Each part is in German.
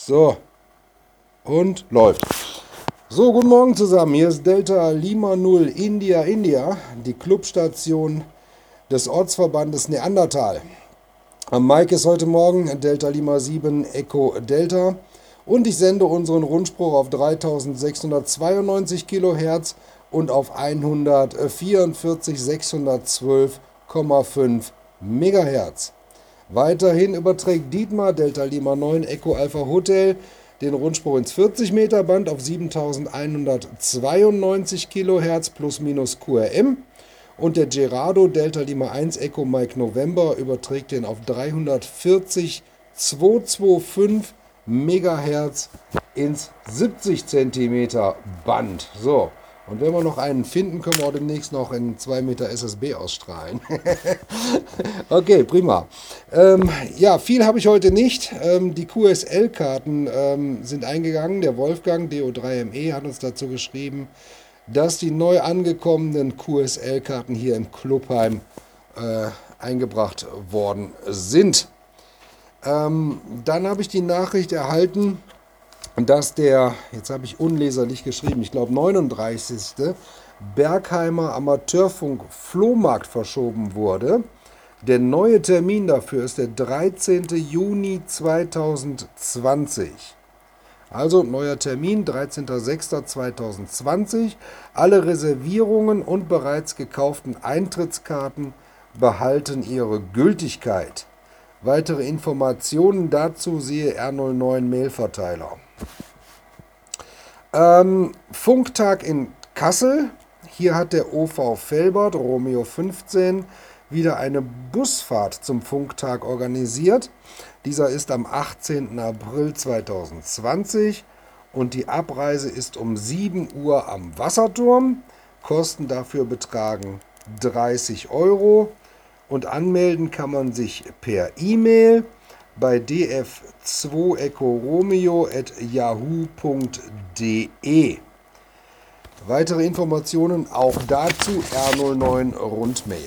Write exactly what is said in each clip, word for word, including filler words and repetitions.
So, und läuft. So, guten Morgen zusammen. Hier ist Delta Lima null India India, die Clubstation des Ortsverbandes Neandertal. Am Mike ist heute Morgen Delta Lima sieben Echo Delta und ich sende unseren Rundspruch auf dreitausendsechshundertzweiundneunzig Kilohertz und auf hundertvierundvierzig sechshundertzwölf Komma fünf Megahertz. Weiterhin überträgt Dietmar Delta Lima neun Echo Alpha Hotel den Rundspruch ins vierzig Meter Band auf siebentausendeinhundertzweiundneunzig Kilohertz plus minus Q R M und der Gerardo Delta Lima eins Echo Mike November überträgt den auf dreihundertvierzig Komma zweihundertfünfundzwanzig Megahertz ins siebzig Zentimeter Band. So, und wenn wir noch einen finden, können wir auch demnächst noch in zwei Meter S S B ausstrahlen. Okay, prima. Ähm, ja, viel habe ich heute nicht. Ähm, die Q S L-Karten ähm, sind eingegangen. Der Wolfgang D O drei M E hat uns dazu geschrieben, dass die neu angekommenen Q S L-Karten hier im Clubheim äh, eingebracht worden sind. Ähm, dann habe ich die Nachricht erhalten, dass der, jetzt habe ich unleserlich geschrieben, ich glaube neununddreißigste Bergheimer Amateurfunk Flohmarkt verschoben wurde. Der neue Termin dafür ist der dreizehnte Juni zweitausendzwanzig. Also neuer Termin, dreizehnter sechster zweitausendzwanzig. Alle Reservierungen und bereits gekauften Eintrittskarten behalten ihre Gültigkeit. Weitere Informationen dazu siehe R null neun Mailverteiler. Ähm, Funktag in Kassel. Hier hat der O V Velbert Romeo fünfzehn wieder eine Busfahrt zum Funktag organisiert. Dieser ist am achtzehnten April zweitausendzwanzig und die Abreise ist um sieben Uhr am Wasserturm. Kosten dafür betragen dreißig Euro und anmelden kann man sich per E-Mail bei d f zwei echo romeo at yahoo punkt de. Weitere Informationen auch dazu R null neun Rundmail.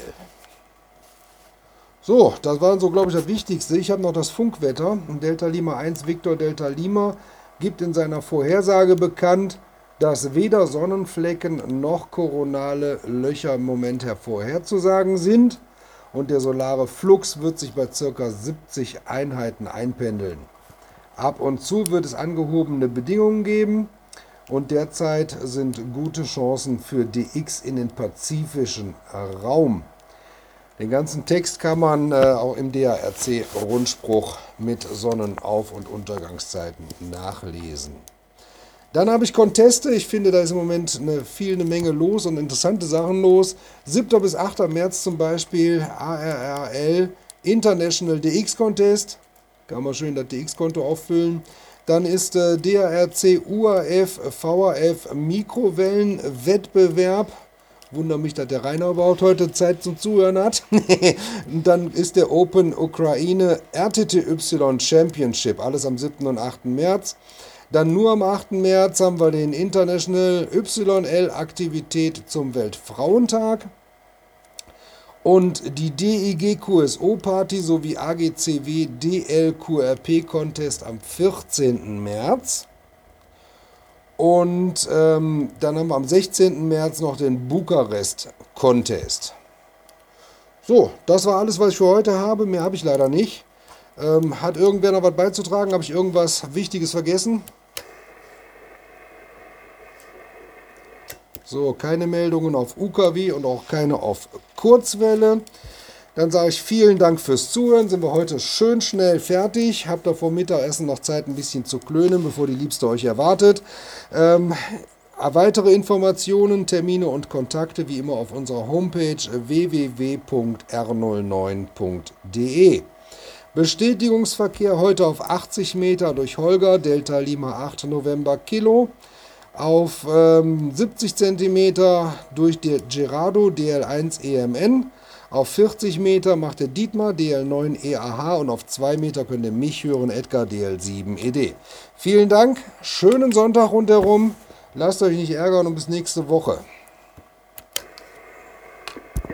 So, das war so, glaube ich, das Wichtigste. Ich habe noch das Funkwetter. Delta Lima eins Victor Delta Lima gibt in seiner Vorhersage bekannt, dass weder Sonnenflecken noch koronale Löcher im Moment hervorherzusagen sind. Und der solare Flux wird sich bei ca. siebzig Einheiten einpendeln. Ab und zu wird es angehobene Bedingungen geben und derzeit sind gute Chancen für D X in den pazifischen Raum. Den ganzen Text kann man äh, auch im D A R C-Rundspruch mit Sonnenauf- und Untergangszeiten nachlesen. Dann habe ich Conteste. Ich finde, da ist im Moment eine, viel eine Menge los und interessante Sachen los. siebter bis achter März zum Beispiel A R R L International D X Contest. Kann man schön das D X-Konto auffüllen. Dann ist äh, D A R C U A F V A F Mikrowellenwettbewerb. Wundere mich, dass der Rainer überhaupt heute Zeit zum Zuhören hat. Und dann ist der Open Ukraine R T T Y Championship. Alles am siebten und achten März. Dann nur am achten März haben wir den International Y L-Aktivität zum Weltfrauentag und die D I G Q S O-Party sowie A G C W D L Q R P-Contest am vierzehnten März. Und ähm, dann haben wir am sechzehnten März noch den Bukarest-Contest. So, das war alles, was ich für heute habe. Mehr habe ich leider nicht. Ähm, hat irgendwer noch was beizutragen? Habe ich irgendwas Wichtiges vergessen? So, keine Meldungen auf U K W und auch keine auf Kurzwelle. Dann sage ich vielen Dank fürs Zuhören. Sind wir heute schön schnell fertig. Habt ihr vor Mittagessen noch Zeit, ein bisschen zu klönen, bevor die Liebste euch erwartet. Ähm, weitere Informationen, Termine und Kontakte wie immer auf unserer Homepage w w w punkt r null neun punkt de. Bestätigungsverkehr heute auf achtzig Meter durch Holger, Delta Lima acht November Kilo. Auf ähm, siebzig Zentimeter durch der Gerardo D L eins E M N. Auf vierzig Meter macht der Dietmar D L neun E A H und auf zwei Meter könnt ihr mich hören, Edgar D L sieben E D. Vielen Dank, schönen Sonntag rundherum, lasst euch nicht ärgern und bis nächste Woche.